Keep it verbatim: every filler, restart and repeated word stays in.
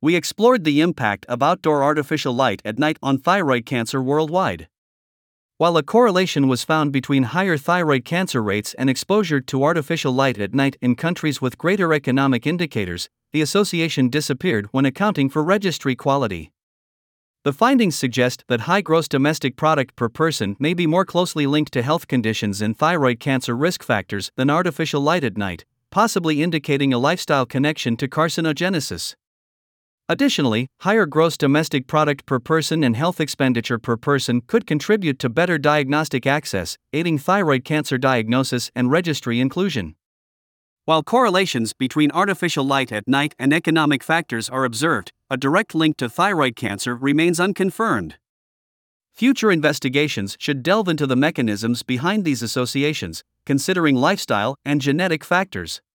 we explored the impact of outdoor artificial light at night on thyroid cancer worldwide. While a correlation was found between higher thyroid cancer rates and exposure to artificial light at night in countries with greater economic indicators, the association disappeared when accounting for registry quality. The findings suggest that high gross domestic product per person may be more closely linked to health conditions and thyroid cancer risk factors than artificial light at night, possibly indicating a lifestyle connection to carcinogenesis. Additionally, higher gross domestic product per person and health expenditure per person could contribute to better diagnostic access, aiding thyroid cancer diagnosis and registry inclusion. While correlations between artificial light at night and economic factors are observed, a direct link to thyroid cancer remains unconfirmed. Future investigations should delve into the mechanisms behind these associations, considering lifestyle and genetic factors.